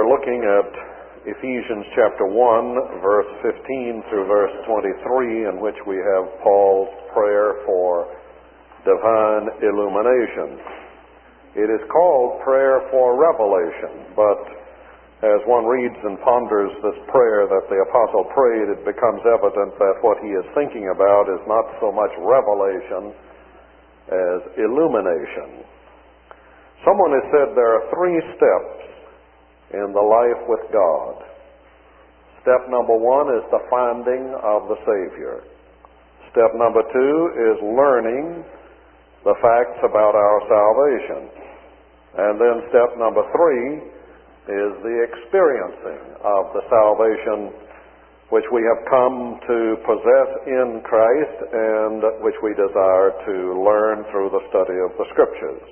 We're looking at Ephesians chapter 1, verse 15 through verse 23, in which we have Paul's prayer for divine illumination. It is called prayer for revelation, but as one reads and ponders this prayer that the apostle prayed, it becomes evident that what he is thinking about is not so much revelation as illumination. Someone has said there are 3 steps in the life with God. Step number 1 is the finding of the Savior. Step number 2 is learning the facts about our salvation. And then step number 3 is the experiencing of the salvation which we have come to possess in Christ and which we desire to learn through the study of the Scriptures.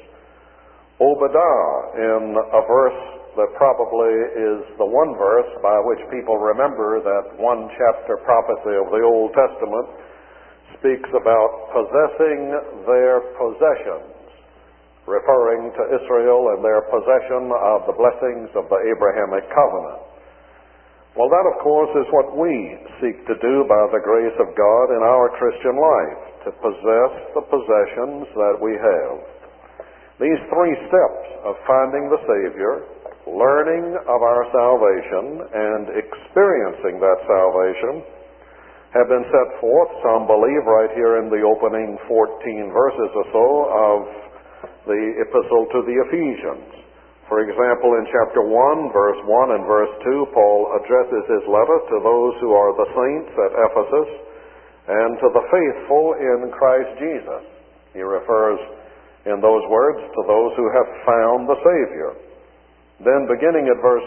Obadiah, in a verse that probably is the one verse by which people remember that one chapter prophecy of the Old Testament, speaks about possessing their possessions, referring to Israel and their possession of the blessings of the Abrahamic covenant. Well, that, of course, is what we seek to do by the grace of God in our Christian life, to possess the possessions that we have. These 3 steps of finding the Savior, learning of our salvation, and experiencing that salvation have been set forth, some believe, right here in the opening 14 verses or so of the epistle to the Ephesians. For example, in chapter 1, verse 1 and verse 2, Paul addresses his letter to those who are the saints at Ephesus and to the faithful in Christ Jesus. He refers in those words to those who have found the Savior. Then beginning at verse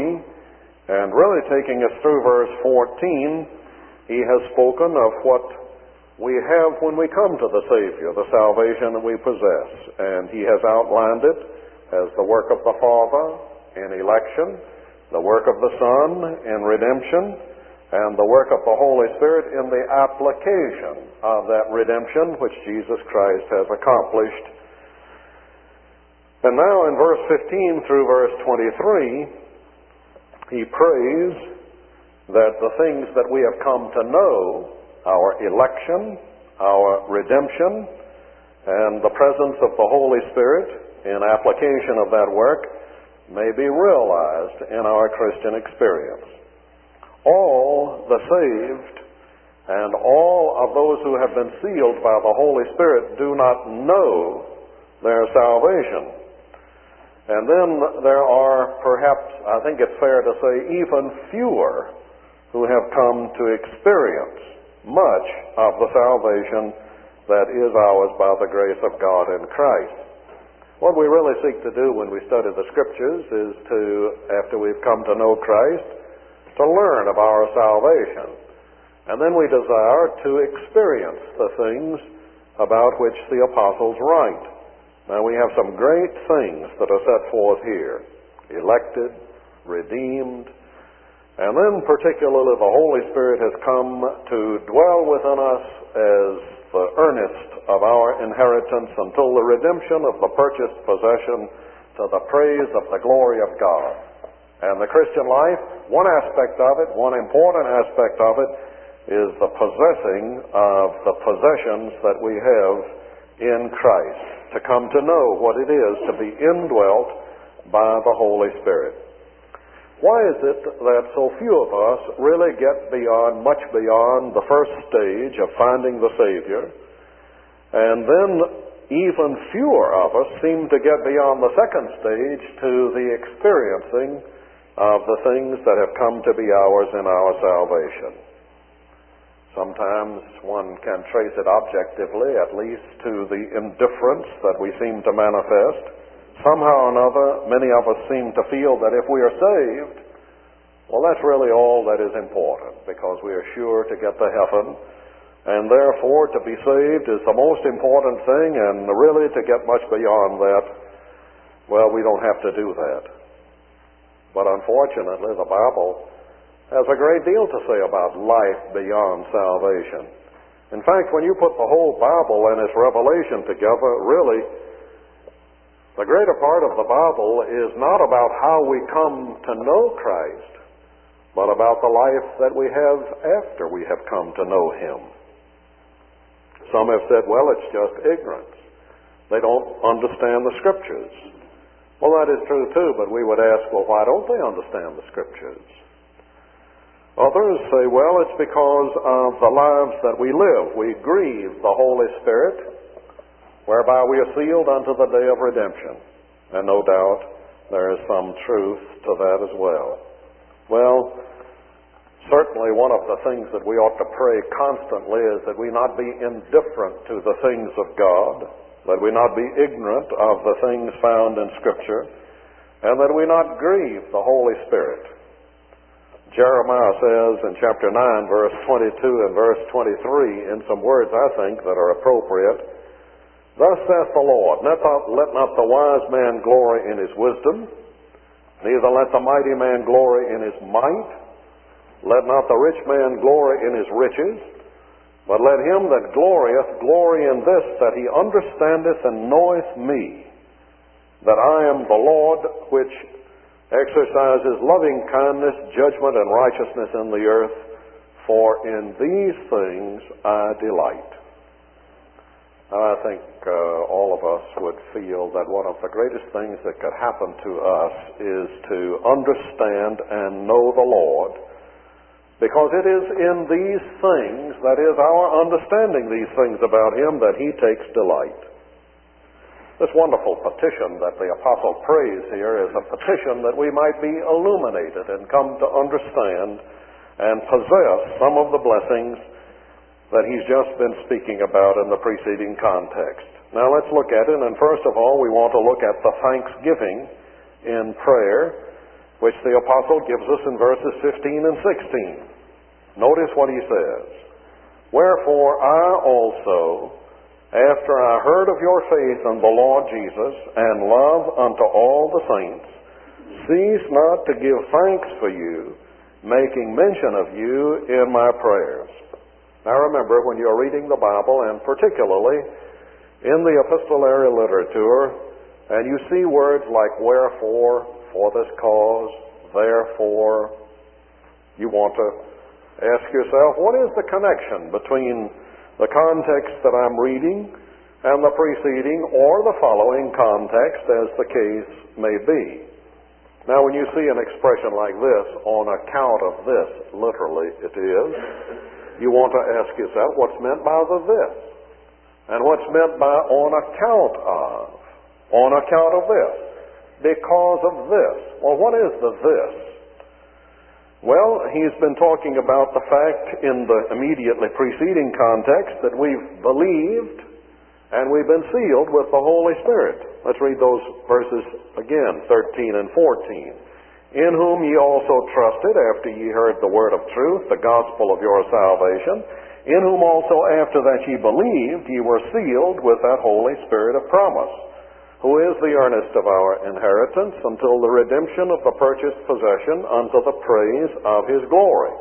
3 and really taking us through verse 14, he has spoken of what we have when we come to the Savior, the salvation that we possess. And he has outlined it as the work of the Father in election, the work of the Son in redemption, and the work of the Holy Spirit in the application of that redemption which Jesus Christ has accomplished. And now in verse 15 through verse 23, he prays that the things that we have come to know, our election, our redemption, and the presence of the Holy Spirit in application of that work may be realized in our Christian experience. All the saved and all of those who have been sealed by the Holy Spirit do not know their salvation. And then there are perhaps, I think it's fair to say, even fewer who have come to experience much of the salvation that is ours by the grace of God in Christ. What we really seek to do when we study the Scriptures is to, after we've come to know Christ, to learn of our salvation. And then we desire to experience the things about which the apostles write. Now, we have some great things that are set forth here. Elected, redeemed, and then particularly the Holy Spirit has come to dwell within us as the earnest of our inheritance until the redemption of the purchased possession to the praise of the glory of God. And the Christian life, one aspect of it, one important aspect of it, is the possessing of the possessions that we have in Christ, to come to know what it is to be indwelt by the Holy Spirit. Why is it that so few of us really get much beyond the first stage of finding the Savior, and then even fewer of us seem to get beyond the second stage to the experiencing of the things that have come to be ours in our salvation? Sometimes one can trace it objectively, at least to the indifference that we seem to manifest. Somehow or another, many of us seem to feel that if we are saved, well, that's really all that is important, because we are sure to get to heaven, and therefore to be saved is the most important thing, and really to get much beyond that, well, we don't have to do that. But unfortunately, the Bible has a great deal to say about life beyond salvation. In fact, when you put the whole Bible and its revelation together, really, The greater part of the Bible is not about how we come to know Christ, but about the life that we have after we have come to know Him. Some have said, well, it's just ignorance. They don't understand the Scriptures. Well, that is true too, but we would ask, well, why don't they understand the Scriptures? Others say, well, it's because of the lives that we live. We grieve the Holy Spirit, whereby we are sealed unto the day of redemption. And no doubt there is some truth to that as well. Well, certainly one of the things that we ought to pray constantly is that we not be indifferent to the things of God, that we not be ignorant of the things found in Scripture, and that we not grieve the Holy Spirit. Jeremiah says in chapter 9, verse 22 and verse 23, in some words, I think, that are appropriate, "Thus saith the Lord, let not the wise man glory in his wisdom, neither let the mighty man glory in his might, let not the rich man glory in his riches, but let him that glorieth glory in this, that he understandeth and knoweth me, that I am the Lord, which exercises loving kindness, judgment, and righteousness in the earth, for in these things I delight." I think all of us would feel that one of the greatest things that could happen to us is to understand and know the Lord, because it is in these things, that is our understanding these things about Him, that He takes delight. This wonderful petition that the apostle prays here is a petition that we might be illuminated and come to understand and possess some of the blessings that he's just been speaking about in the preceding context. Now let's look at it, and first of all we want to look at the thanksgiving in prayer, which the apostle gives us in verses 15 and 16. Notice what he says. "Wherefore I also, after I heard of your faith in the Lord Jesus, and love unto all the saints, cease not to give thanks for you, making mention of you in my prayers." Now remember, when you're reading the Bible, and particularly in the epistolary literature, and you see words like wherefore, for this cause, therefore, you want to ask yourself, what is the connection between the context that I'm reading and the preceding or the following context, as the case may be? Now when you see an expression like this, "on account of this," literally it is, you want to ask yourself, what's meant by the this? And what's meant by on account of? On account of this. Because of this. Well, what is the this? Well, he's been talking about the fact in the immediately preceding context that we've believed and we've been sealed with the Holy Spirit. Let's read those verses again, 13 and 14. "In whom ye also trusted, after ye heard the word of truth, the gospel of your salvation, in whom also after that ye believed, ye were sealed with that Holy Spirit of promise, who is the earnest of our inheritance, until the redemption of the purchased possession, unto the praise of His glory."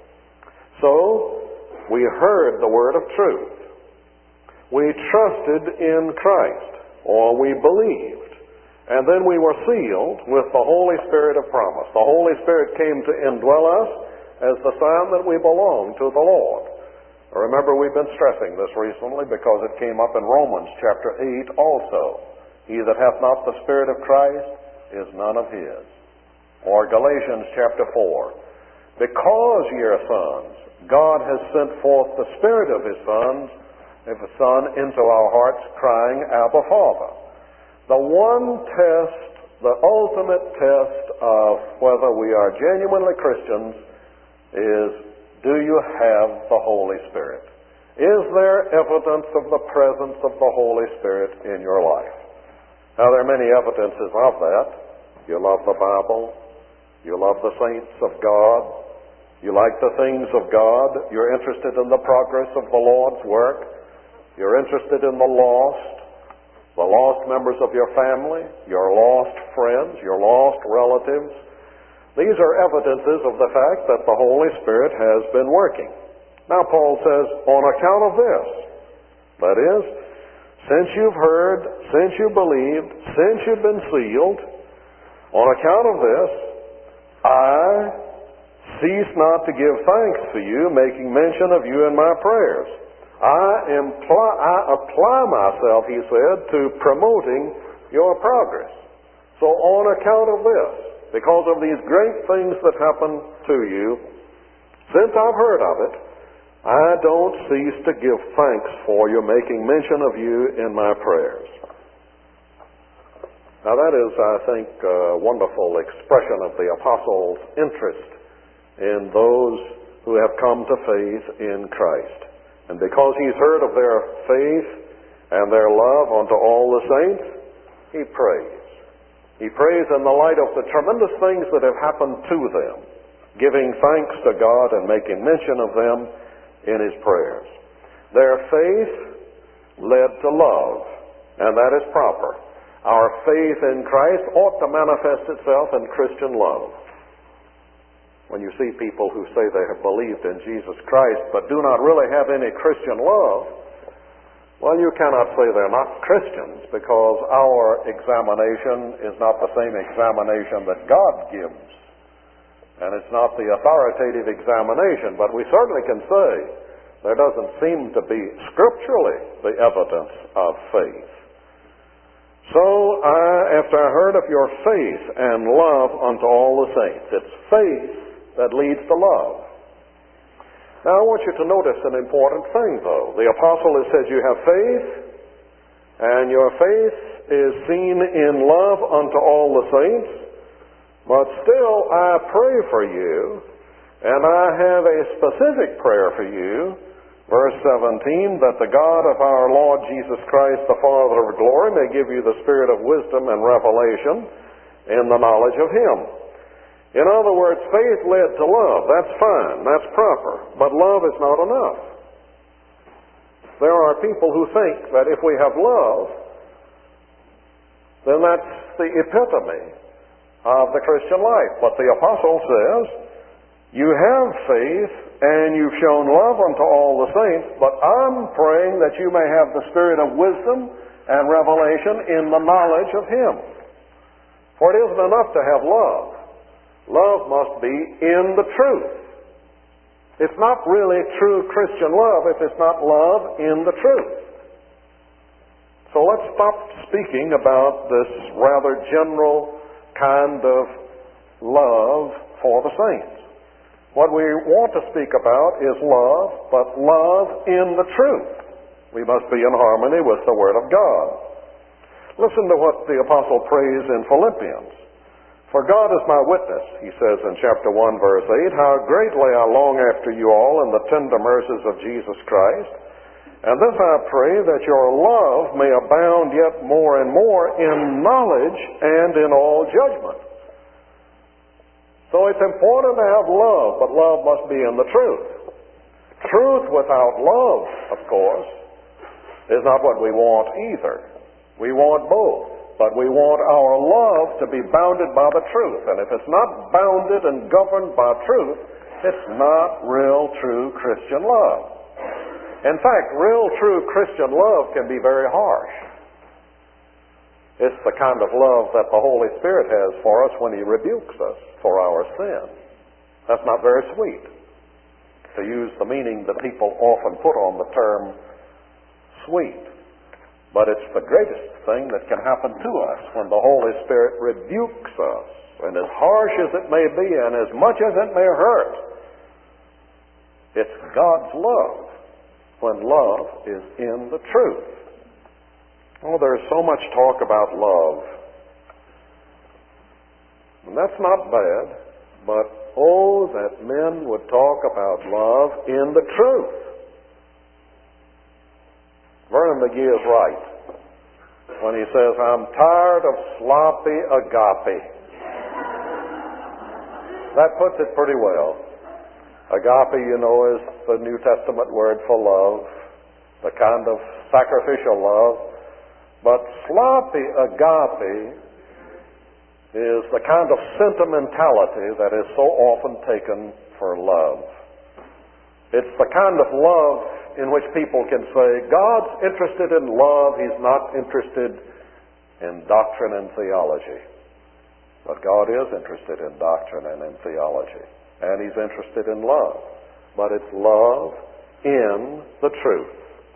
So, we heard the word of truth. We trusted in Christ, or we believed. And then we were sealed with the Holy Spirit of promise. The Holy Spirit came to indwell us as the sign that we belong to the Lord. Remember, we've been stressing this recently because it came up in Romans chapter 8 also. "He that hath not the Spirit of Christ is none of His." Or Galatians chapter 4. "Because ye are sons, God has sent forth the Spirit of His Son into our hearts, crying, Abba, Father." The one test, the ultimate test of whether we are genuinely Christians is, do you have the Holy Spirit? Is there evidence of the presence of the Holy Spirit in your life? Now, there are many evidences of that. You love the Bible. You love the saints of God. You like the things of God. You're interested in the progress of the Lord's work. You're interested in the lost members of your family, your lost friends, your lost relatives. These are evidences of the fact that the Holy Spirit has been working. Now Paul says, on account of this, that is, since you've heard, since you believed, since you've been sealed, on account of this, I cease not to give thanks for you, making mention of you in my prayers. I apply myself, he said, to promoting your progress. So on account of this, because of these great things that happen to you, since I've heard of it, I don't cease to give thanks for you, making mention of you in my prayers. Now that is, I think, a wonderful expression of the apostle's interest in those who have come to faith in Christ. And because he's heard of their faith and their love unto all the saints, he prays. He prays in the light of the tremendous things that have happened to them, giving thanks to God and making mention of them in his prayers. Their faith led to love, and that is proper. Our faith in Christ ought to manifest itself in Christian love. When you see people who say they have believed in Jesus Christ but do not really have any Christian love, well, you cannot say they're not Christians, because our examination is not the same examination that God gives. And it's not the authoritative examination, but we certainly can say there doesn't seem to be scripturally the evidence of faith. So after I heard of your faith and love unto all the saints, it's faith that leads to love. Now I want you to notice an important thing, though. The apostle has said you have faith, and your faith is seen in love unto all the saints, but still I pray for you, and I have a specific prayer for you, verse 17, that the God of our Lord Jesus Christ, the Father of glory, may give you the spirit of wisdom and revelation in the knowledge of him. In other words, faith led to love. That's fine. That's proper. But love is not enough. There are people who think that if we have love, then that's the epitome of the Christian life. But the apostle says, you have faith and you've shown love unto all the saints, but I'm praying that you may have the spirit of wisdom and revelation in the knowledge of him. For it isn't enough to have love. Love must be in the truth. It's not really true Christian love if it's not love in the truth. So let's stop speaking about this rather general kind of love for the saints. What we want to speak about is love, but love in the truth. We must be in harmony with the Word of God. Listen to what the apostle prays in Philippians. For God is my witness, he says in chapter 1, verse 8, how greatly I long after you all in the tender mercies of Jesus Christ. And this I pray, that your love may abound yet more and more in knowledge and in all judgment. So it's important to have love, but love must be in the truth. Truth without love, of course, is not what we want either. We want both. But we want our love to be bounded by the truth. And if it's not bounded and governed by truth, it's not real, true Christian love. In fact, real, true Christian love can be very harsh. It's the kind of love that the Holy Spirit has for us when he rebukes us for our sin. That's not very sweet, to use the meaning that people often put on the term sweet. But it's the greatest thing that can happen to us when the Holy Spirit rebukes us. And as harsh as it may be and as much as it may hurt, it's God's love when love is in the truth. Oh, there's so much talk about love. And that's not bad, but oh, that men would talk about love in the truth. Vernon McGee is right when he says, I'm tired of sloppy agape. That puts it pretty well. Agape, you know, is the New Testament word for love, the kind of sacrificial love. But sloppy agape is the kind of sentimentality that is so often taken for love. It's the kind of love in which people can say, God's interested in love, He's not interested in doctrine and theology. But God is interested in doctrine and in theology. And He's interested in love. But it's love in the truth.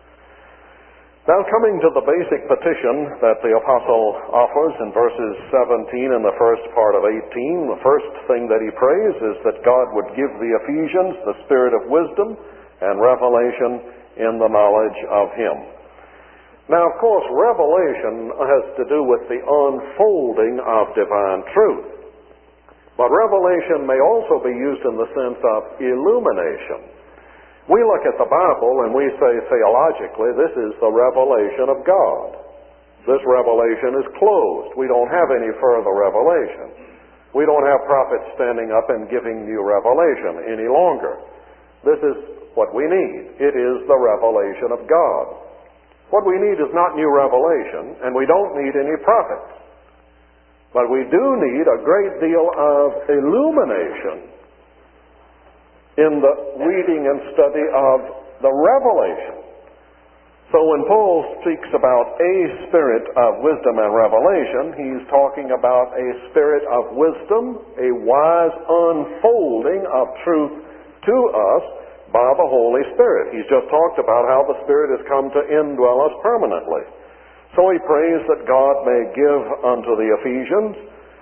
Now, coming to the basic petition that the apostle offers in verses 17 and the first part of 18, the first thing that he prays is that God would give the Ephesians the spirit of wisdom and revelation in the knowledge of Him. Now, of course, revelation has to do with the unfolding of divine truth. But revelation may also be used in the sense of illumination. We look at the Bible and we say theologically, this is the revelation of God. This revelation is closed. We don't have any further revelation. We don't have prophets standing up and giving new revelation any longer. This is what we need. It is the revelation of God. What we need is not new revelation, and we don't need any prophets. But we do need a great deal of illumination in the reading and study of the revelation. So when Paul speaks about a spirit of wisdom and revelation, he's talking about a spirit of wisdom, a wise unfolding of truth to us by the Holy Spirit. He's just talked about how the Spirit has come to indwell us permanently. So he prays that God may give unto the Ephesians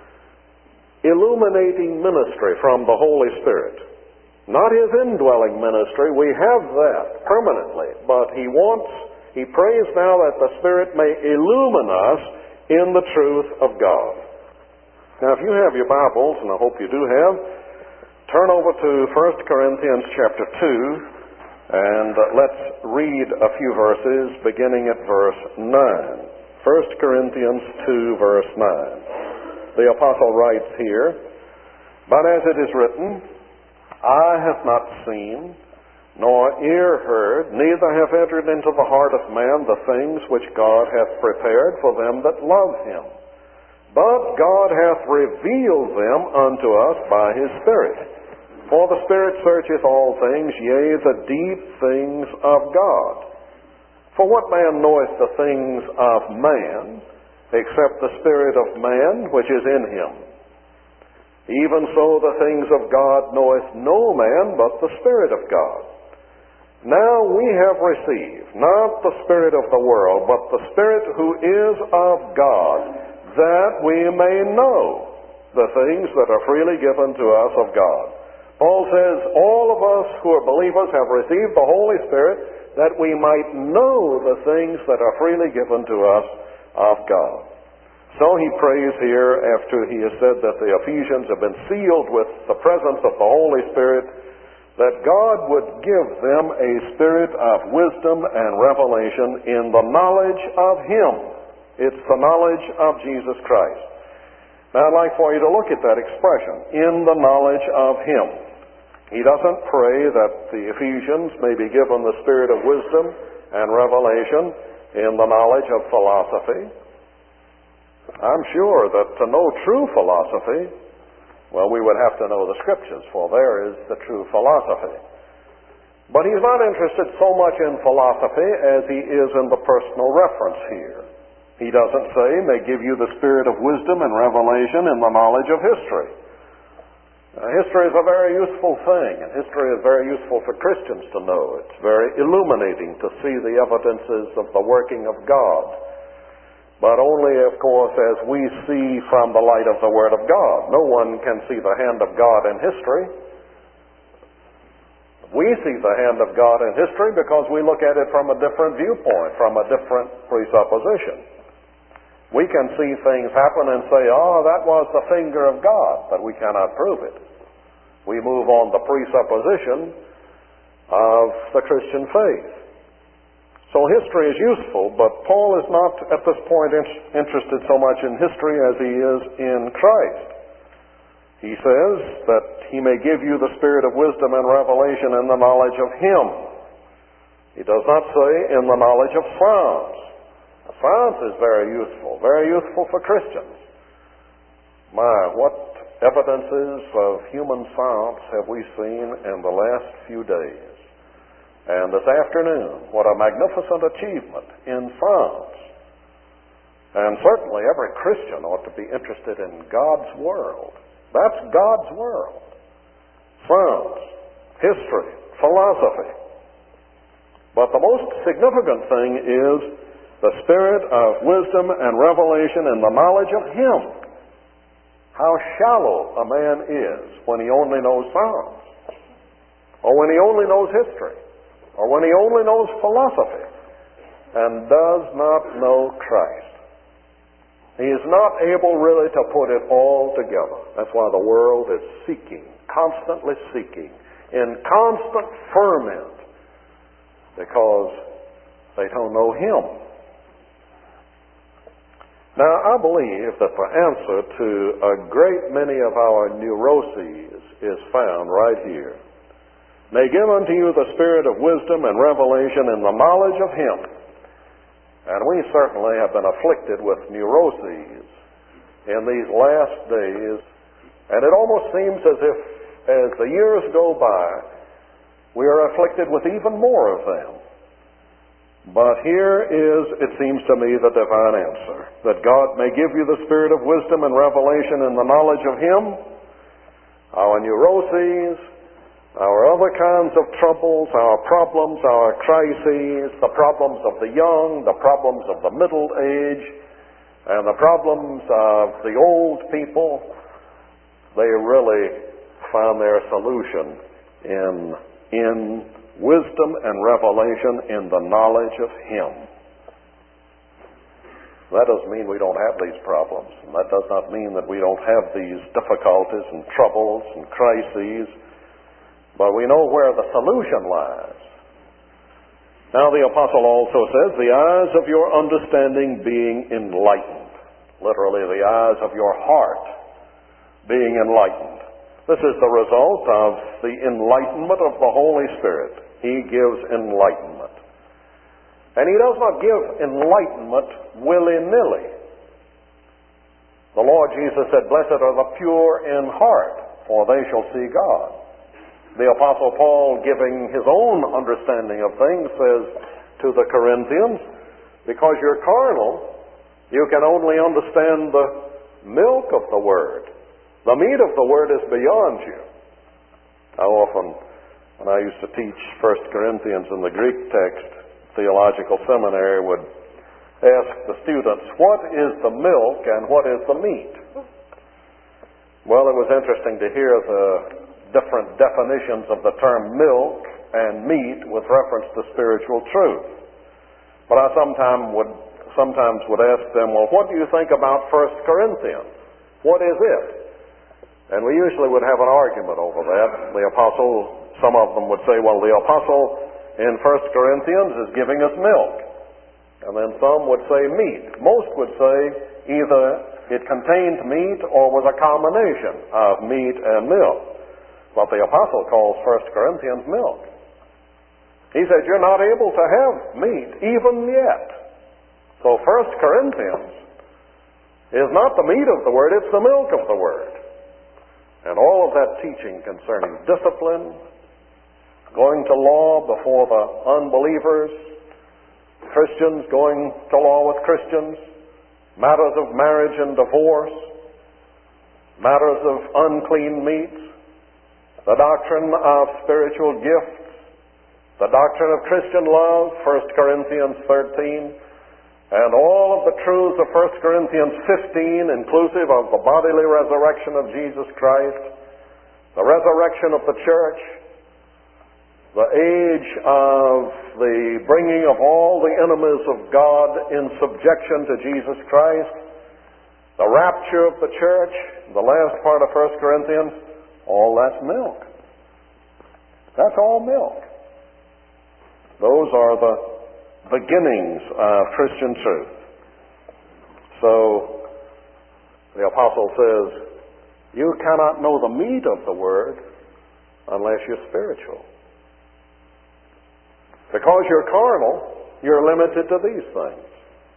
illuminating ministry from the Holy Spirit. Not His indwelling ministry, we have that permanently, but He prays now that the Spirit may illumine us in the truth of God. Now, if you have your Bibles, and I hope you do have, turn over to 1 Corinthians chapter 2, and let's read a few verses beginning at verse 9. 1 Corinthians 2, verse 9. The apostle writes here, But as it is written, Eye hath not seen, nor ear heard, neither have entered into the heart of man the things which God hath prepared for them that love Him. But God hath revealed them unto us by His Spirit. For the Spirit searcheth all things, yea, the deep things of God. For what man knoweth the things of man, except the spirit of man which is in him? Even so the things of God knoweth no man but the Spirit of God. Now we have received not the spirit of the world, but the Spirit who is of God, that we may know the things that are freely given to us of God. Paul says all of us who are believers have received the Holy Spirit that we might know the things that are freely given to us of God. So he prays here, after he has said that the Ephesians have been sealed with the presence of the Holy Spirit, that God would give them a spirit of wisdom and revelation in the knowledge of Him. It's the knowledge of Jesus Christ. Now I'd like for you to look at that expression, in the knowledge of Him. He doesn't pray that the Ephesians may be given the spirit of wisdom and revelation in the knowledge of philosophy. I'm sure that to know true philosophy, well, we would have to know the Scriptures, for there is the true philosophy. But he's not interested so much in philosophy as he is in the personal reference here. He doesn't say, may give you the spirit of wisdom and revelation in the knowledge of history. History is a very useful thing, and history is very useful for Christians to know. It's very illuminating to see the evidences of the working of God. But only, of course, as we see from the light of the Word of God. No one can see the hand of God in history. We see the hand of God in history because we look at it from a different viewpoint, from a different presupposition. We can see things happen and say, oh, that was the finger of God, but we cannot prove it. We move on the presupposition of the Christian faith. So history is useful, but Paul is not at this point interested so much in history as he is in Christ. He says that he may give you the spirit of wisdom and revelation in the knowledge of Him. He does not say in the knowledge of science. Science is very useful for Christians. My, what evidences of human science have we seen in the last few days? And this afternoon, what a magnificent achievement in science. And certainly every Christian ought to be interested in God's world. That's God's world. Science, history, philosophy. But the most significant thing is the spirit of wisdom and revelation and the knowledge of Him. How shallow a man is when he only knows science, or when he only knows history, or when he only knows philosophy, and does not know Christ. He is not able really to put it all together. That's why the world is seeking, constantly seeking, in constant ferment, because they don't know Him. Now, I believe that the answer to a great many of our neuroses is found right here. May give unto you the spirit of wisdom and revelation and the knowledge of Him. And we certainly have been afflicted with neuroses in these last days. And it almost seems as if, as the years go by, we are afflicted with even more of them. But here is, it seems to me, the divine answer. That God may give you the spirit of wisdom and revelation and the knowledge of Him. Our neuroses, our other kinds of troubles, our problems, our crises, the problems of the young, the problems of the middle age, and the problems of the old people, they really found their solution in wisdom and revelation in the knowledge of Him. That doesn't mean we don't have these problems, and that does not mean that we don't have these difficulties and troubles and crises, but we know where the solution lies. Now the apostle also says, the eyes of your understanding being enlightened. Literally, the eyes of your heart being enlightened. This is the result of the enlightenment of the Holy Spirit. He gives enlightenment. And He does not give enlightenment willy-nilly. The Lord Jesus said, blessed are the pure in heart, for they shall see God. The Apostle Paul, giving his own understanding of things, says to the Corinthians, because you're carnal, you can only understand the milk of the Word. The meat of the Word is beyond you. How often, when I used to teach 1 Corinthians in the Greek text, theological seminary would ask the students, what is the milk and what is the meat? Well, it was interesting to hear the different definitions of the term milk and meat with reference to spiritual truth. But I sometimes would ask them, well, what do you think about 1 Corinthians? What is it? And we usually would have an argument over that. The apostle, some of them would say, well, the apostle in 1 Corinthians is giving us milk. And then some would say meat. Most would say either it contained meat or was a combination of meat and milk. But the apostle calls 1 Corinthians milk. He says, you're not able to have meat even yet. So 1 Corinthians is not the meat of the Word, it's the milk of the Word. And all of that teaching concerning discipline, going to law before the unbelievers, Christians going to law with Christians, matters of marriage and divorce, matters of unclean meats, the doctrine of spiritual gifts, the doctrine of Christian love, 1 Corinthians 13, and all of the truths of 1 Corinthians 15, inclusive of the bodily resurrection of Jesus Christ, the resurrection of the church, the age of the bringing of all the enemies of God in subjection to Jesus Christ, the rapture of the church, the last part of 1 Corinthians, all that's milk. That's all milk. Those are the beginnings of Christian truth. So, the apostle says, you cannot know the meat of the Word unless you're spiritual. Because you're carnal, you're limited to these things.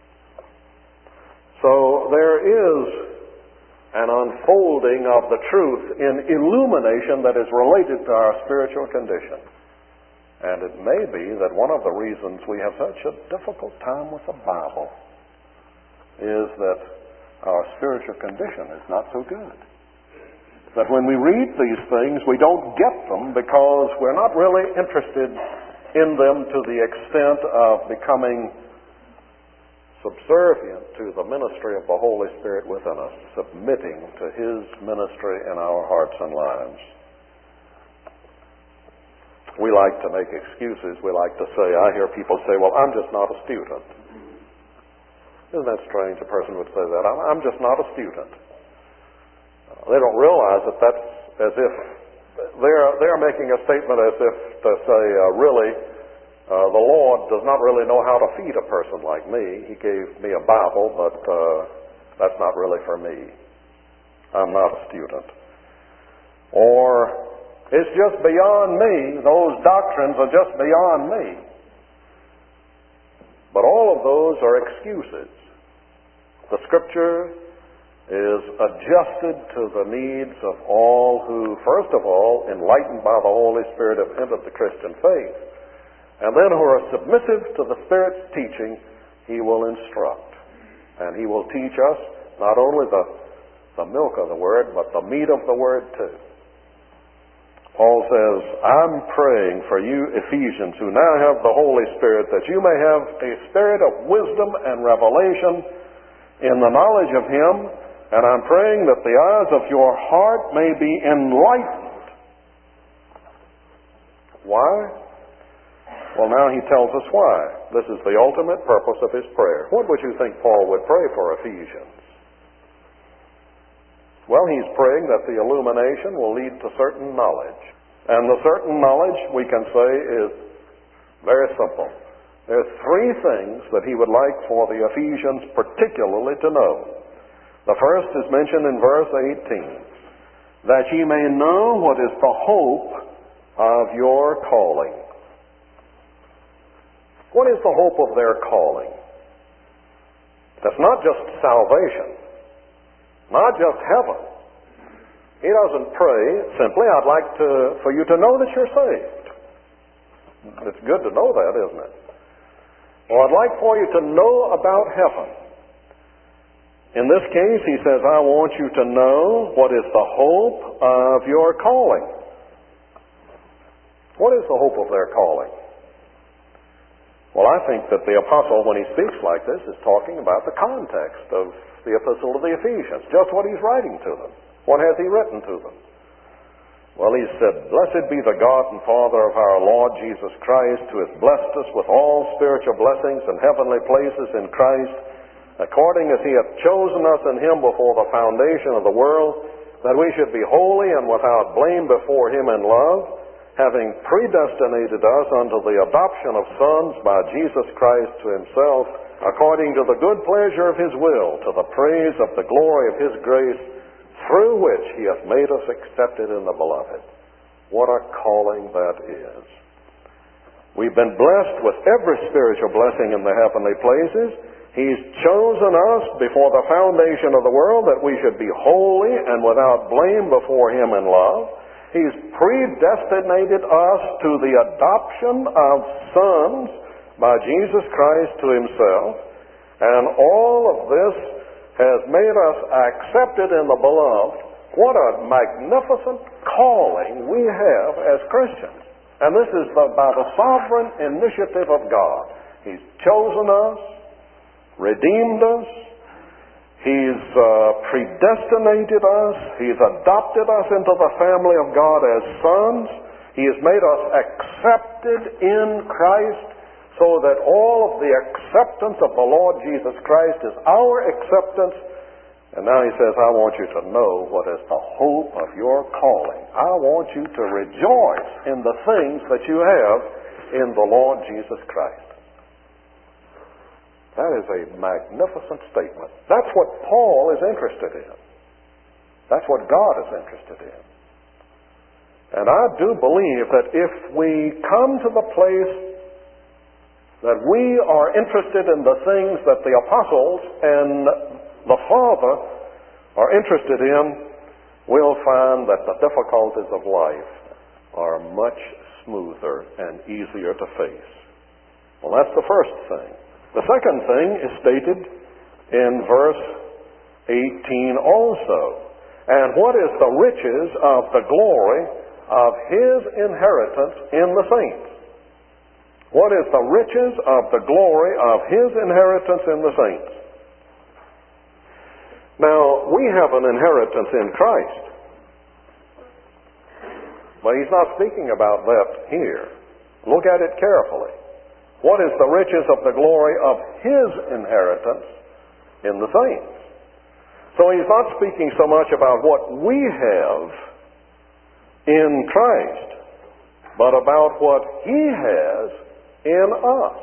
So, there is an unfolding of the truth in illumination that is related to our spiritual condition. And it may be that one of the reasons we have such a difficult time with the Bible is that our spiritual condition is not so good. That when we read these things, we don't get them because we're not really interested in them to the extent of becoming subservient to the ministry of the Holy Spirit within us, submitting to His ministry in our hearts and lives. We like to make excuses. We like to say, I hear people say, well, I'm just not a student. Isn't that strange? A person would say that. I'm just not a student. They don't realize that that's as if they're making a statement as if to say, really, the Lord does not really know how to feed a person like me. He gave me a Bible, but that's not really for me. I'm not a student. Or, it's just beyond me. Those doctrines are just beyond me. But all of those are excuses. The Scripture is adjusted to the needs of all who, first of all, enlightened by the Holy Spirit, have entered the Christian faith. And then who are submissive to the Spirit's teaching, He will instruct. And He will teach us not only the milk of the Word, but the meat of the Word too. Paul says, I'm praying for you, Ephesians, who now have the Holy Spirit, that you may have a spirit of wisdom and revelation in the knowledge of Him, and I'm praying that the eyes of your heart may be enlightened. Why? Well, now he tells us why. This is the ultimate purpose of his prayer. What would you think Paul would pray for Ephesians? Well, he's praying that the illumination will lead to certain knowledge. And the certain knowledge, we can say, is very simple. There's three things that he would like for the Ephesians particularly to know. The first is mentioned in verse 18, that ye may know what is the hope of your calling. What is the hope of their calling? That's not just salvation, not just heaven. He doesn't pray simply, I'd like for you to know that you're saved. It's good to know that, isn't it? Or I'd like for you to know about heaven. In this case, he says, I want you to know what is the hope of your calling. What is the hope of their calling? Well, I think that the apostle, when he speaks like this, is talking about the context of the epistle to the Ephesians, just what he's writing to them. What has he written to them? Well, he said, Blessed be the God and Father of our Lord Jesus Christ, who has blessed us with all spiritual blessings in heavenly places in Christ, according as he hath chosen us in him before the foundation of the world, that we should be holy and without blame before him in love, having predestinated us unto the adoption of sons by Jesus Christ to himself, according to the good pleasure of his will, to the praise of the glory of his grace, through which he hath made us accepted in the beloved. What a calling that is. We've been blessed with every spiritual blessing in the heavenly places. He's chosen us before the foundation of the world that we should be holy and without blame before him in love. He's predestinated us to the adoption of sons by Jesus Christ to himself. And all of this has made us accepted in the beloved. What a magnificent calling we have as Christians. And this is by the sovereign initiative of God. He's chosen us, redeemed us, He's predestinated us, He's adopted us into the family of God as sons. He has made us accepted in Christ, so that all of the acceptance of the Lord Jesus Christ is our acceptance. And now he says, I want you to know what is the hope of your calling. I want you to rejoice in the things that you have in the Lord Jesus Christ. That is a magnificent statement. That's what Paul is interested in. That's what God is interested in. And I do believe that if we come to the place that we are interested in the things that the apostles and the Father are interested in, we'll find that the difficulties of life are much smoother and easier to face. Well, that's the first thing. The second thing is stated in verse 18 also. And what is the riches of the glory of His inheritance in the saints? What is the riches of the glory of His inheritance in the saints? Now, we have an inheritance in Christ. But He's not speaking about that here. Look at it carefully. What is the riches of the glory of His inheritance in the saints? So He's not speaking so much about what we have in Christ, but about what He has in us.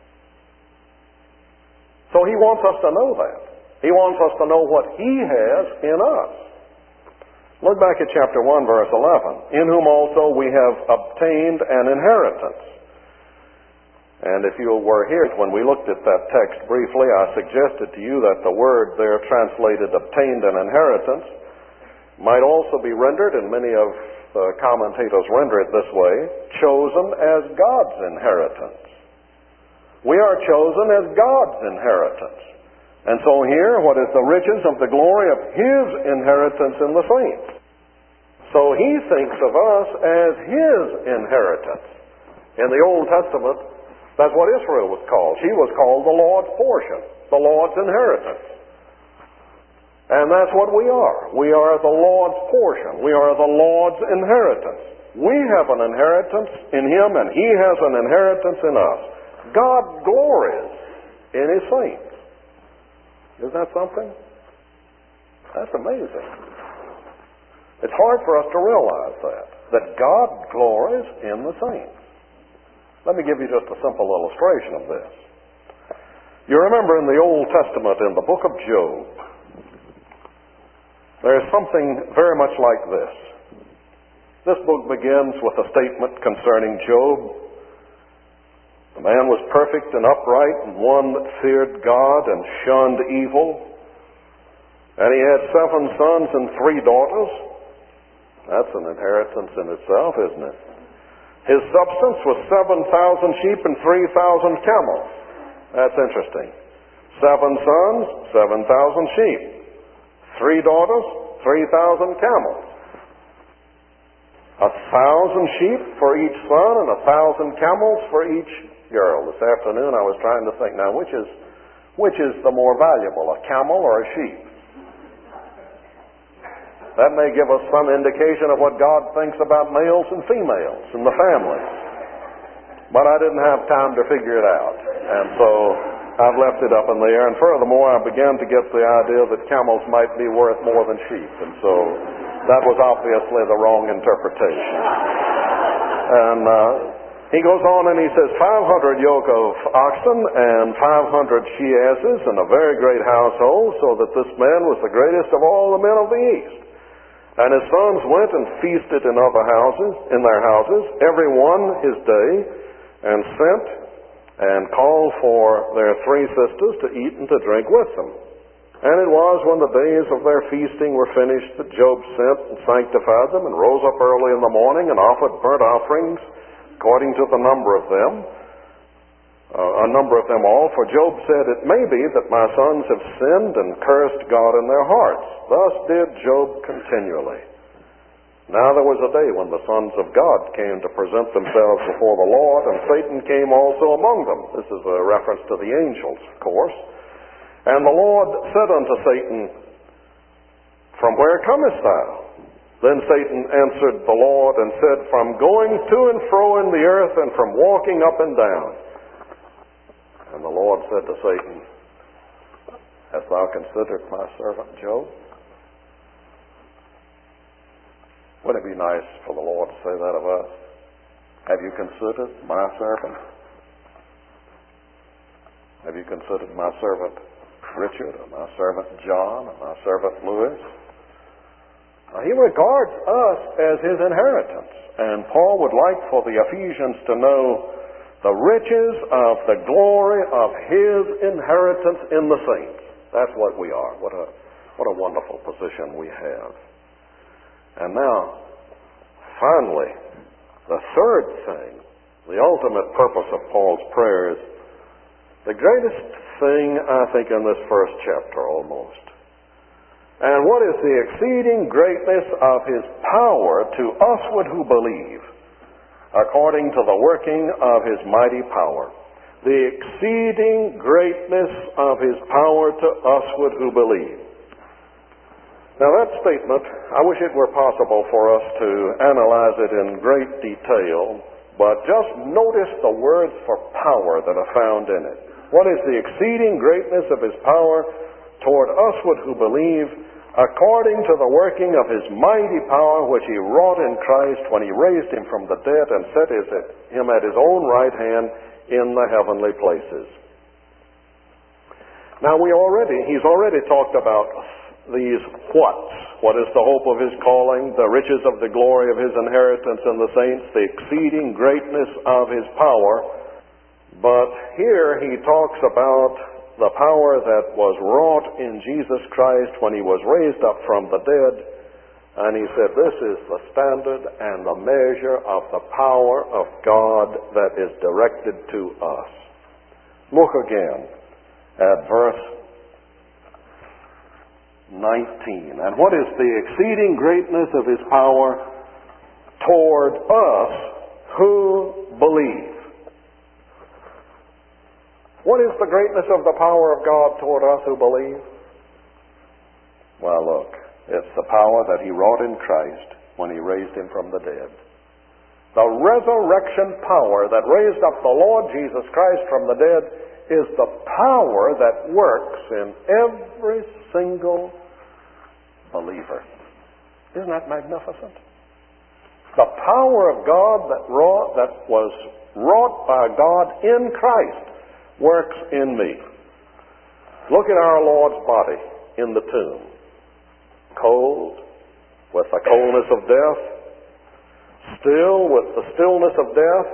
So He wants us to know that. He wants us to know what He has in us. Look back at chapter 1, verse 11. In whom also we have obtained an inheritance. And if you were here when we looked at that text briefly, I suggested to you that the word there translated obtained an inheritance might also be rendered, and many of the commentators render it this way, chosen as God's inheritance. We are chosen as God's inheritance. And so here, what is the riches of the glory of His inheritance in the saints? So He thinks of us as His inheritance. In the Old Testament, that's what Israel was called. She was called the Lord's portion, the Lord's inheritance. And that's what we are. We are the Lord's portion. We are the Lord's inheritance. We have an inheritance in Him, and He has an inheritance in us. God glories in His saints. Isn't that something? That's amazing. It's hard for us to realize that God glories in the saints. Let me give you just a simple illustration of this. You remember in the Old Testament, in the book of Job, there's something very much like this. This book begins with a statement concerning Job. The man was perfect and upright, and one that feared God and shunned evil. And he had 7 sons and 3 daughters. That's an inheritance in itself, isn't it? His substance was 7,000 sheep and 3,000 camels. That's interesting. 7 sons, 7,000 sheep. 3 daughters, 3,000 camels. 1,000 sheep for each son and 1,000 camels for each girl. This afternoon I was trying to think, now which is the more valuable, a camel or a sheep? That may give us some indication of what God thinks about males and females in the family. But I didn't have time to figure it out. And so I've left it up in the air. And furthermore, I began to get the idea that camels might be worth more than sheep. And so that was obviously the wrong interpretation. And he goes on and he says, 500 yoke of oxen and 500 she-asses and a very great household, so that this man was the greatest of all the men of the East. And his sons went and feasted in their houses, every one his day, and sent and called for their 3 sisters to eat and to drink with them. And it was when the days of their feasting were finished that Job sent and sanctified them, and rose up early in the morning and offered burnt offerings according to the number of them, all. For Job said, it may be that my sons have sinned and cursed God in their hearts. Thus did Job continually. Now there was a day when the sons of God came to present themselves before the Lord, and Satan came also among them. This is a reference to the angels, of course. And the Lord said unto Satan, from where comest thou? Then Satan answered the Lord and said, from going to and fro in the earth, and from walking up and down. And the Lord said to Satan, hast thou considered my servant Job? Wouldn't it be nice for the Lord to say that of us? Have you considered my servant? Have you considered my servant Richard, or my servant John, or my servant Louis? Now, he regards us as his inheritance. And Paul would like for the Ephesians to know the riches of the glory of his inheritance in the saints. That's what we are. What a wonderful position we have. And now, finally, the third third thing, the ultimate purpose of Paul's prayers, the greatest thing, I think, in this first chapter almost. And what is the exceeding greatness of His power to usward who believe, according to the working of His mighty power. The exceeding greatness of His power to usward who believe. Now that statement, I wish it were possible for us to analyze it in great detail, but just notice the words for power that are found in it. What is the exceeding greatness of His power toward usward who believe, according to the working of His mighty power, which He wrought in Christ when He raised Him from the dead and set Him at His own right hand in the heavenly places. Now He's already talked about these whats. What is the hope of His calling, the riches of the glory of His inheritance in the saints, the exceeding greatness of His power. But here He talks about the power that was wrought in Jesus Christ when He was raised up from the dead. And He said, this is the standard and the measure of the power of God that is directed to us. Look again at verse 19. And what is the exceeding greatness of His power toward us who believe? What is the greatness of the power of God toward us who believe? Well, look, it's the power that He wrought in Christ when He raised Him from the dead. The resurrection power that raised up the Lord Jesus Christ from the dead is the power that works in every single believer. Isn't that magnificent? The power of God that was wrought by God in Christ works in me. Look at our Lord's body in the tomb. Cold, with the coldness of death, still with the stillness of death,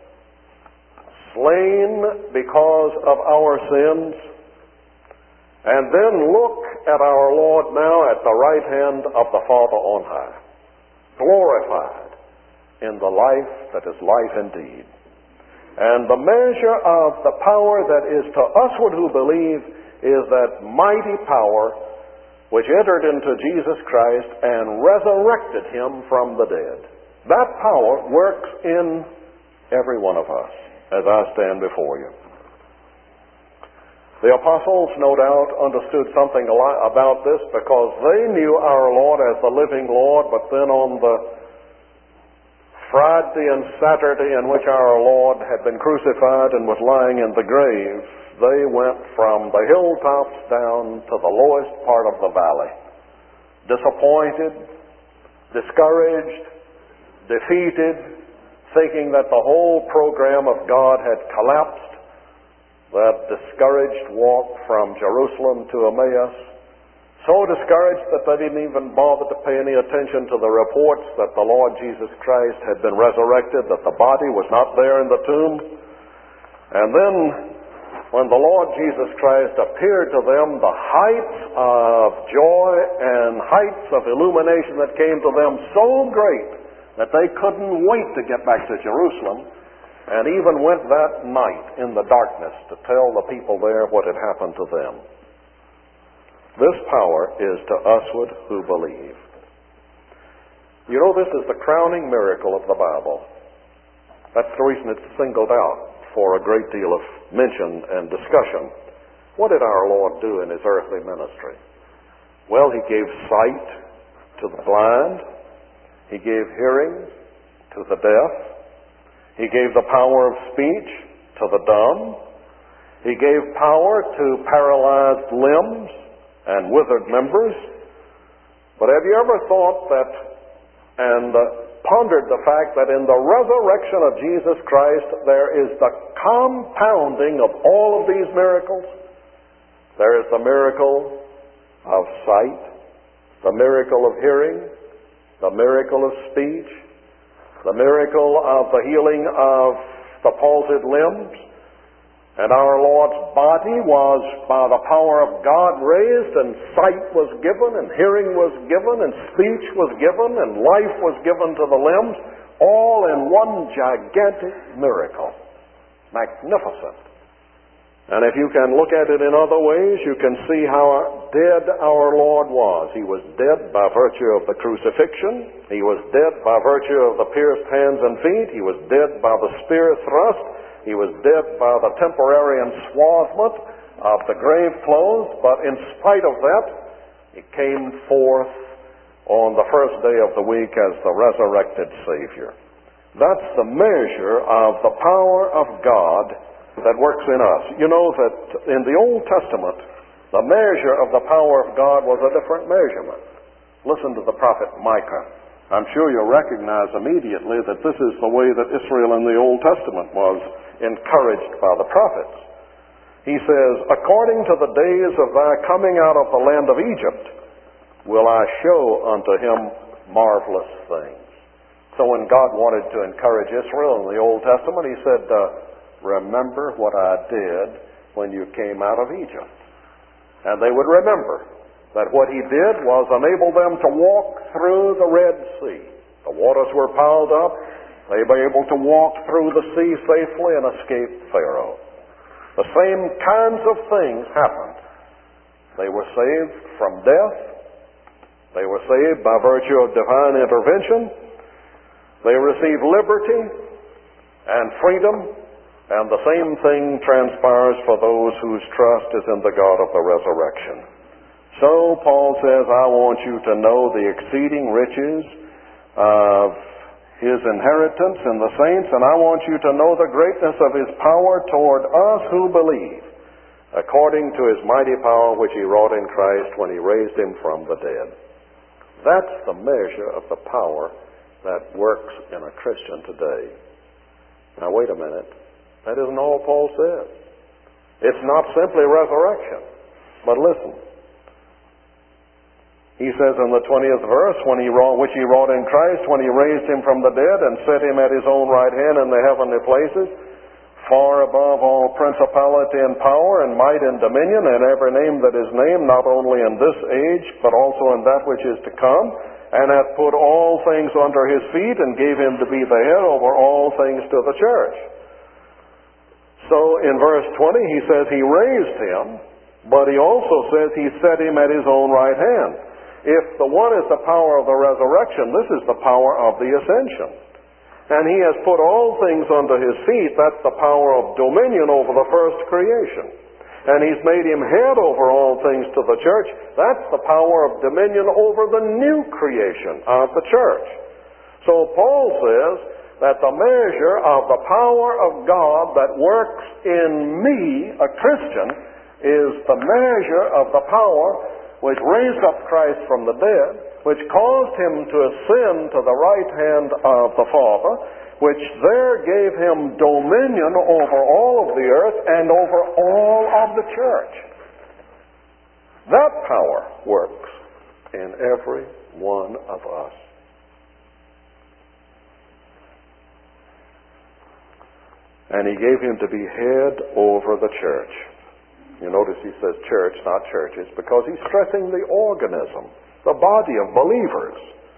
slain because of our sins. And then look at our Lord now at the right hand of the Father on high, glorified in the life that is life indeed. And the measure of the power that is to usward who believe is that mighty power which entered into Jesus Christ and resurrected Him from the dead. That power works in every one of us as I stand before you. The apostles, no doubt, understood something about this because they knew our Lord as the living Lord, but then on the Friday and Saturday in which our Lord had been crucified and was lying in the grave, they went from the hilltops down to the lowest part of the valley, disappointed, discouraged, defeated, thinking that the whole program of God had collapsed. That discouraged walk from Jerusalem to Emmaus, so discouraged that they didn't even bother to pay any attention to the reports that the Lord Jesus Christ had been resurrected, that the body was not there in the tomb. And then when the Lord Jesus Christ appeared to them, the heights of joy and heights of illumination that came to them so great that they couldn't wait to get back to Jerusalem, and even went that night in the darkness to tell the people there what had happened to them. This power is to usward who believe. You know, this is the crowning miracle of the Bible. That's the reason it's singled out for a great deal of mention and discussion. What did our Lord do in His earthly ministry? Well, He gave sight to the blind. He gave hearing to the deaf. He gave the power of speech to the dumb. He gave power to paralyzed limbs and withered members. But have you ever thought that and pondered the fact that in the resurrection of Jesus Christ there is the compounding of all of these miracles? There is the miracle of sight, the miracle of hearing, the miracle of speech, the miracle of the healing of the palsied limbs. And our Lord's body was by the power of God raised, and sight was given, and hearing was given, and speech was given, and life was given to the limbs. all in one gigantic miracle. Magnificent. And if you can look at it in other ways, you can see how dead our Lord was. He was dead by virtue of the crucifixion. He was dead by virtue of the pierced hands and feet. He was dead by the spear thrust. He was dead by the temporary enswathment of the grave clothes. But in spite of that, he came forth on the first day of the week as the resurrected Savior. That's the measure of the power of God that works in us. You know that in the Old Testament, the measure of the power of God was a different measurement. Listen to the prophet Micah. I'm sure you'll recognize immediately that this is the way that Israel in the Old Testament was encouraged by the prophets. He says, according to the days of thy coming out of the land of Egypt, will I show unto him marvelous things. So when God wanted to encourage Israel in the Old Testament, he said, remember what I did when you came out of Egypt. And they would remember that what he did was enable them to walk through the Red Sea. The waters were piled up. They were able to walk through the sea safely and escape Pharaoh. The same kinds of things happened. They were saved from death. They were saved by virtue of divine intervention. They received liberty and freedom. And the same thing transpires for those whose trust is in the God of the resurrection. So Paul says, I want you to know the exceeding riches of his inheritance in the saints, and I want you to know the greatness of his power toward us who believe, according to his mighty power which he wrought in Christ when he raised him from the dead. That's the measure of the power that works in a Christian today. Now wait a minute. That isn't all Paul says. It's not simply resurrection. But listen. He says in the 20th verse, which he wrought in Christ, when he raised him from the dead and set him at his own right hand in the heavenly places, far above all principality and power and might and dominion and every name that is named, not only in this age, but also in that which is to come, and hath put all things under his feet and gave him to be the head over all things to the church. So in verse 20 he says he raised him, but he also says he set him at his own right hand. If the one is the power of the resurrection, this is the power of the ascension. And he has put all things under his feet. That's the power of dominion over the first creation. And he's made him head over all things to the church. That's the power of dominion over the new creation of the church. So Paul says that the measure of the power of God that works in me, a Christian, is the measure of the power which raised up Christ from the dead, which caused him to ascend to the right hand of the Father, which there gave him dominion over all of the earth and over all of the church. That power works in every one of us. And he gave him to be head over the church. You notice he says church, not churches, because he's stressing the organism, the body of believers.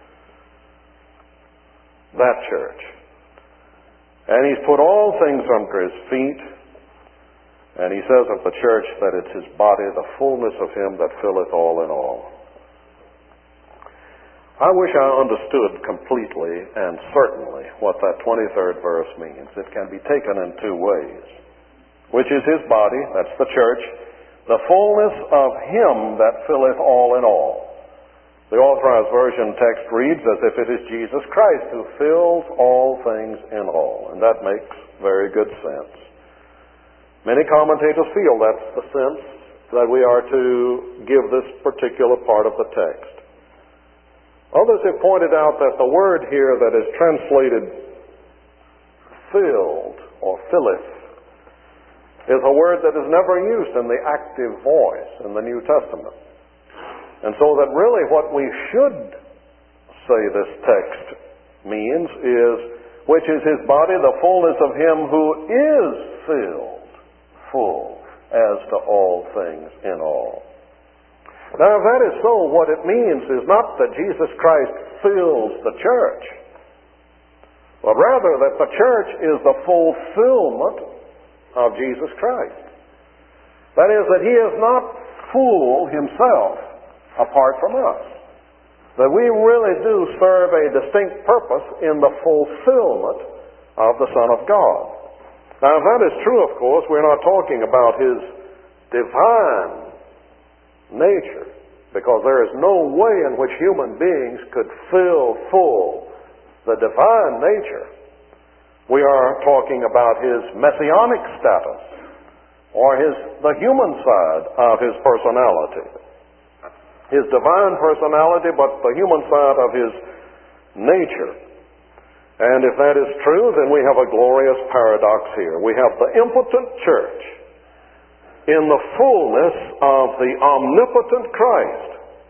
That church. And he's put all things under his feet. And he says of the church that it's his body, the fullness of him that filleth all in all. I wish I understood completely and certainly what that 23rd verse means. It can be taken in two ways. Which is his body, that's the church, the fullness of him that filleth all in all. The Authorized Version text reads as if it is Jesus Christ who fills all things in all. And that makes very good sense. Many commentators feel that's the sense that we are to give this particular part of the text. Others have pointed out that the word here that is translated filled or filleth is a word that is never used in the active voice in the New Testament. And so that really what we should say this text means is, which is his body, the fullness of him who is filled, full, as to all things in all. Now, if that is so, what it means is not that Jesus Christ fills the church, but rather that the church is the fulfillment of Jesus Christ. That is, that He is not full Himself apart from us. That we really do serve a distinct purpose in the fulfillment of the Son of God. Now, if that is true, of course, we're not talking about His divine nature, because there is no way in which human beings could fill full the divine nature. We are talking about His messianic status, or the human side of His personality. His divine personality, but the human side of His nature. And if that is true, then we have a glorious paradox here. We have the impotent church in the fullness of the omnipotent Christ.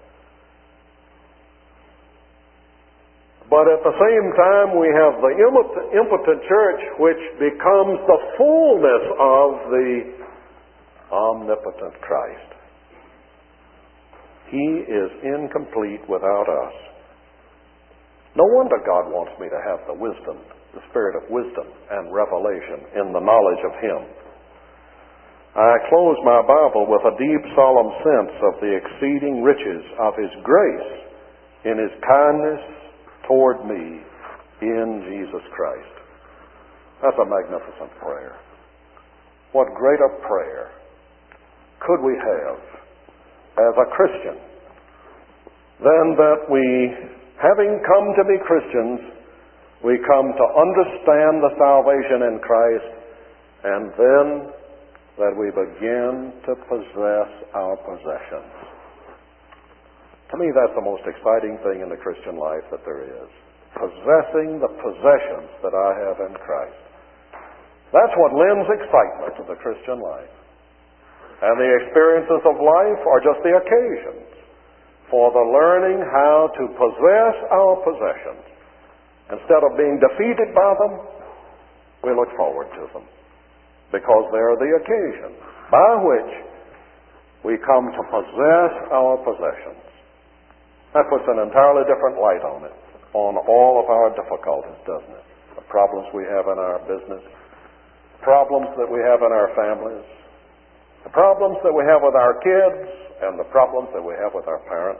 But at the same time, we have the impotent church which becomes the fullness of the omnipotent Christ. He is incomplete without us. No wonder God wants me to have the wisdom, the spirit of wisdom and revelation in the knowledge of Him. I close my Bible with a deep, solemn sense of the exceeding riches of His grace in His kindness toward me in Jesus Christ. That's a magnificent prayer. What greater prayer could we have as a Christian than that we, having come to be Christians, we come to understand the salvation in Christ, and then that we begin to possess our possessions. To me, that's the most exciting thing in the Christian life that there is. Possessing the possessions that I have in Christ. That's what lends excitement to the Christian life. And the experiences of life are just the occasions for the learning how to possess our possessions. Instead of being defeated by them, we look forward to them, because they are the occasions by which we come to possess our possessions. That puts an entirely different light on it, on all of our difficulties, doesn't it? The problems we have in our business, problems that we have in our families, the problems that we have with our kids, and the problems that we have with our parents.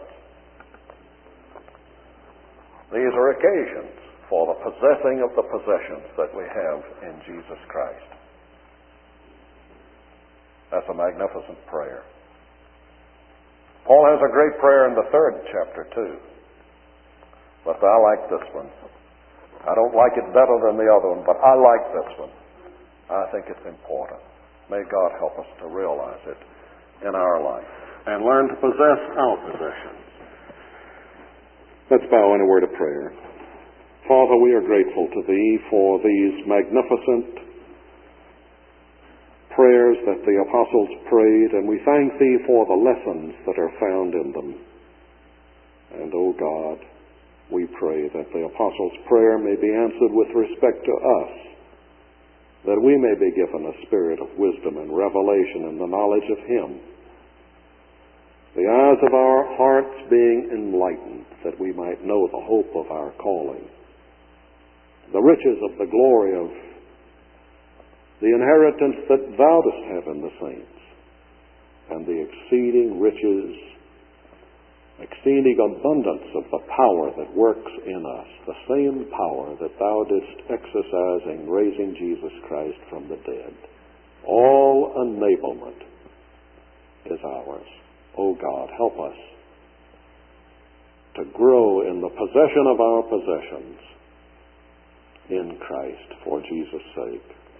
These are occasions for the possessing of the possessions that we have in Jesus Christ. That's a magnificent prayer. Paul has a great prayer in the 3rd chapter too. But I like this one. I don't like it better than the other one, but I like this one. I think it's important. May God help us to realize it in our life and learn to possess our possessions. Let's bow in a word of prayer. Father, we are grateful to Thee for these magnificent prayers that the apostles prayed, and we thank Thee for the lessons that are found in them. And, O God, we pray that the apostles' prayer may be answered with respect to us, that we may be given a spirit of wisdom and revelation in the knowledge of Him, the eyes of our hearts being enlightened, that we might know the hope of our calling, the riches of the glory of the inheritance that Thou dost have in the saints, and the exceeding riches, exceeding abundance of the power that works in us, the same power that Thou didst exercise in raising Jesus Christ from the dead. All enablement is ours. O God, help us to grow in the possession of our possessions in Christ for Jesus' sake.